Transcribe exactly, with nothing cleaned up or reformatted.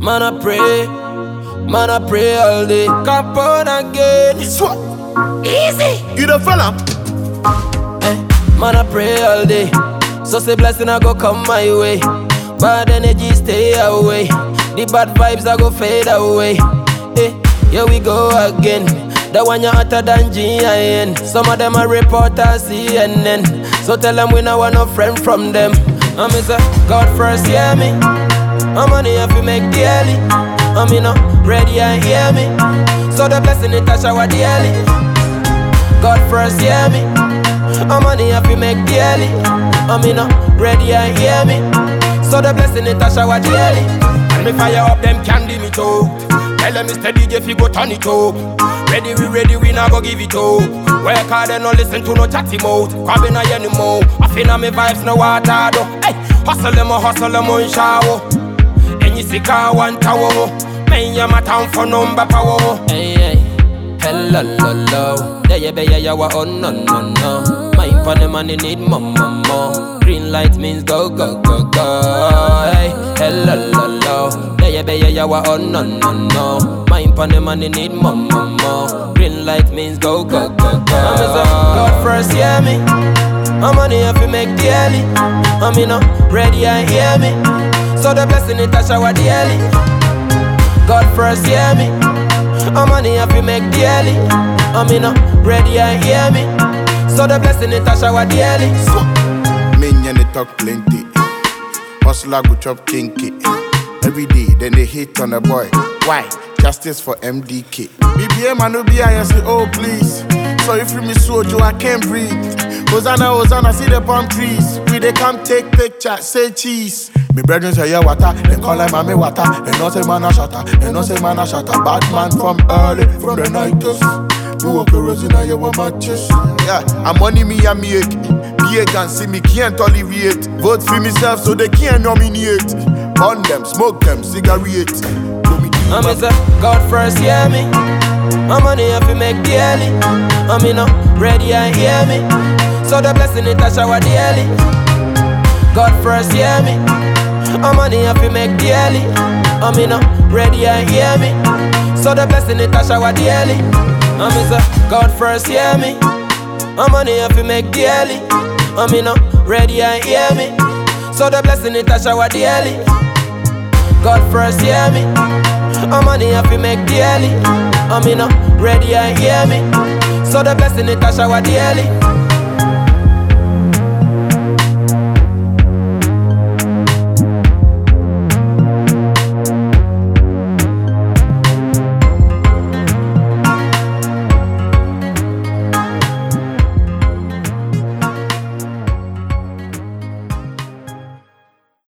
Man I pray, man I pray all day. Come on again. Swat. Easy. You the fella. Eh, man I pray all day. So say blessing I go come my way. Bad energy stay away. The bad vibes I go fade away. Eh, here we go again. The one you hotter than G I N. Some of them are reporters C N N. So tell them we no want no friend from them. I'm say God first hear me. I'm money if you make daily. I'm in no ready and hear me. So the blessing it a shower daily. God first hear me. I'm money if you make daily. I'm in no ready and hear me. So the blessing it a shower daily. And me fire up them candy me too. Tell them Mister D J if you go turn it up. Ready we ready we not go give it up. Work hard and no listen to no chatty mouth. Crabbing a anymore. I feel na me vibes no water though. Hey, hustle them a hustle them on shower. And you see car one tower. Man ya my town for number power. Hey hey, hello lo lo. There you be ya ya wa oh no no no. Mind for the money need more more more. Green light means go go go go. Hey, hello lo lo. There you be ya ya wa oh no no no. Mind for the money need more more more. Green light means go go go go. I'm say God first hear me. I'm money if you make daily. I'm in no ready and hear me. So the blessing it a shower daily. God first hear me. I'm money if you make daily. I'm in no ready and hear me. So the blessing it a shower daily. Men they talk plenty. Hustler go chop kinky. Every day then they hate on a boy. Why? Justice for M D K. B B M and O B I say oh please. So if you miss Sojo I can't breathe. Hosanna, Hosanna, see the palm trees. We they come take picture, say cheese. Me brethren say yeah water, they call them mommy water. They not say man a shatter, they not say man a shatter. Bad man from early, from the nineties. You walk kerosene and you want matches. Yeah, I'm money me and me ache. Be can see me can't tolerate. Vote for myself so they can't nominate. Burn them, smoke them, cigarette. I'm say God first hear me. I'm money if you make daily. I'm in no ready and hear me. So the blessing it a shower daily. God first hear me. I'm money if you make daily. I'm in no ready and hear me. So the blessing it a shower daily. I'm say God first hear me. I'm money if you make daily. I'm in no ready and hear me. So the blessing it a shower daily. God first hear me. I'm money if you make daily. I'm in no ready and hear me. So the blessing it a shower daily.